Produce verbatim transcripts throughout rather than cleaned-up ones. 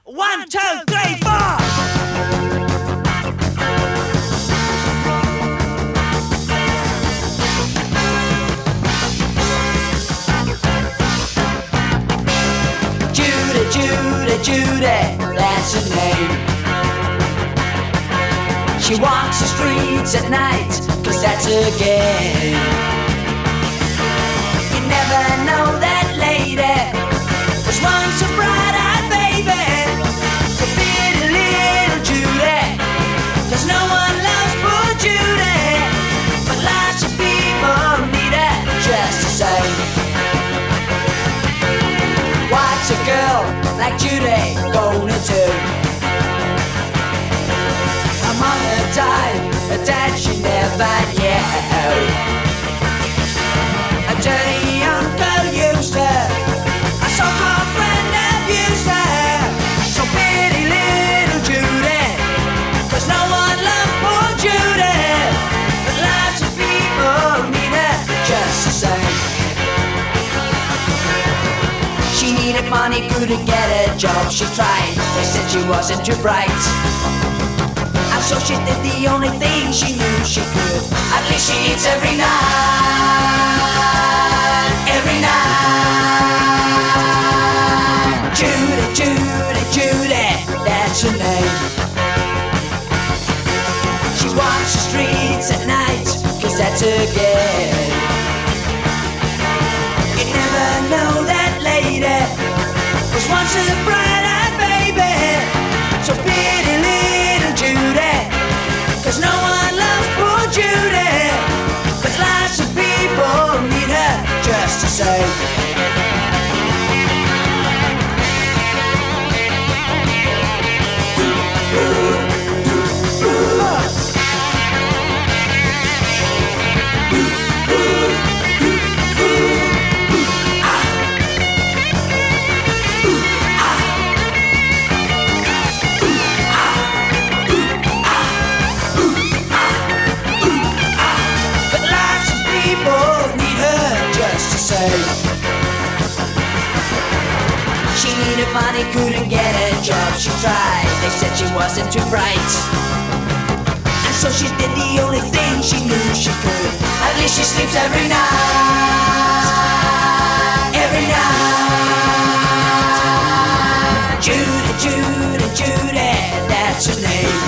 One, two, three, four. Judy, Judy, Judy, that's her name. She walks the streets at night, cause that's her game. You never know that lady was once a bright-eyed baby. So pretty little Judy, cause no one loves poor Judy, but lots of people need her just the same. What's a girl like Judy gonna do? Among her type that she never knew. A dirty uncle used her, a so-called friend abused her. So pretty little Judy, cause no one loves poor Judy, but lots of people need her just the same. She needed money, couldn't get a job, she tried, they said she wasn't too bright. And so she did the only thing she knew she could. At least she eats every night, every night. Judy, Judy, Judy, that's her name. She walks the streets at night, cause that's her game. You never know that lady was once a bright-eyed baby. So pretty little Judy, cause no one loves poor Judy, but lots of people need her just the same. She needed money, couldn't get a job, she tried, they said she wasn't too bright. And so she did the only thing she knew she could. At least she sleeps every night, every night. Judy, Judy, Judy, that's her name.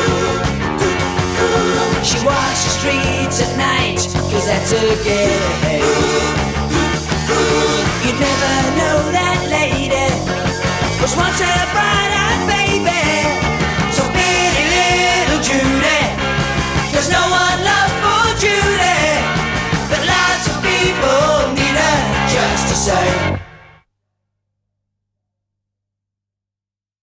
She walks the streets at night, cause that's her game. You'd never know that lady was once a bright-eyed baby. So pretty little Judy, cause no one loves poor Judy, but lots of people need her just the same.